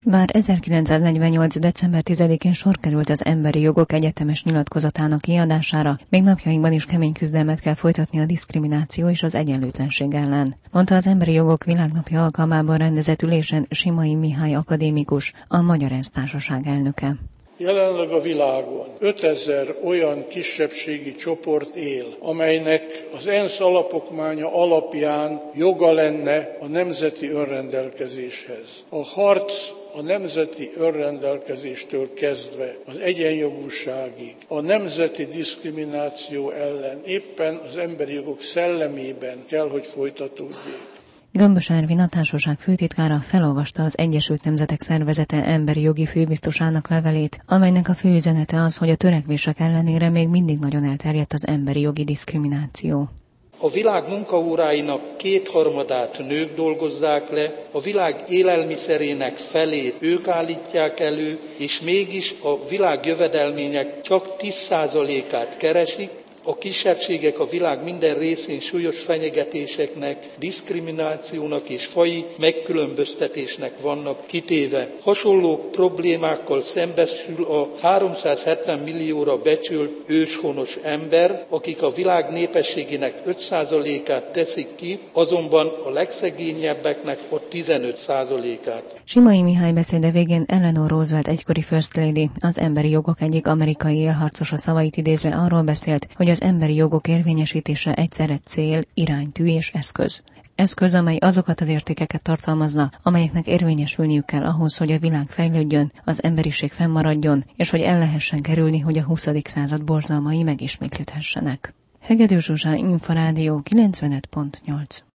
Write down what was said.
Bár 1948. december 10-én sor került az Emberi Jogok Egyetemes Nyilatkozatának kiadására, még napjainkban is kemény küzdelmet kell folytatni a diszkrimináció és az egyenlőtlenség ellen, mondta az Emberi Jogok Világnapja alkalmában rendezett ülésen Simai Mihály akadémikus, a Magyar ENSZ Társaság elnöke. Jelenleg a világon 5000 olyan kisebbségi csoport él, amelynek az ENSZ alapokmánya alapján joga lenne a nemzeti önrendelkezéshez. A harc a nemzeti önrendelkezéstől kezdve az egyenjogúságig, a nemzeti diszkrimináció ellen éppen az emberi jogok szellemében kell, hogy folytatódjék. Gömbös Ervin, a társaság főtitkára felolvasta az Egyesült Nemzetek Szervezete emberi jogi főbiztosának levelét, amelynek a fő üzenete az, hogy a törekvések ellenére még mindig nagyon elterjedt az emberi jogi diszkrimináció. A világ munkaóráinak 2/3 nők dolgozzák le, a világ élelmiszerének felét ők állítják elő, és mégis a világ jövedelmének csak 10%-át keresik. A kisebbségek a világ minden részén súlyos fenyegetéseknek, diszkriminációnak és faji megkülönböztetésnek vannak kitéve. Hasonló problémákkal szembesül a 370 millióra becsült őshonos ember, akik a világ népességének 5%-át teszik ki, azonban a legszegényebbeknek a 15%-át. Simai Mihály beszéde végén Eleanor Roosevelt egykori First Lady, az emberi jogok egyik amerikai élharcosa szavait idézve arról beszélt, hogy az emberi jogok érvényesítése egyszerre cél, iránytű és eszköz. Eszköz, amely azokat az értékeket tartalmazna, amelyeknek érvényesülniük kell ahhoz, hogy a világ fejlődjön, az emberiség fennmaradjon, és hogy el lehessen kerülni, hogy a 20. század borzalmai megismétlődhessenek. Hegedűs Zsuzsa, Inforádió 95.8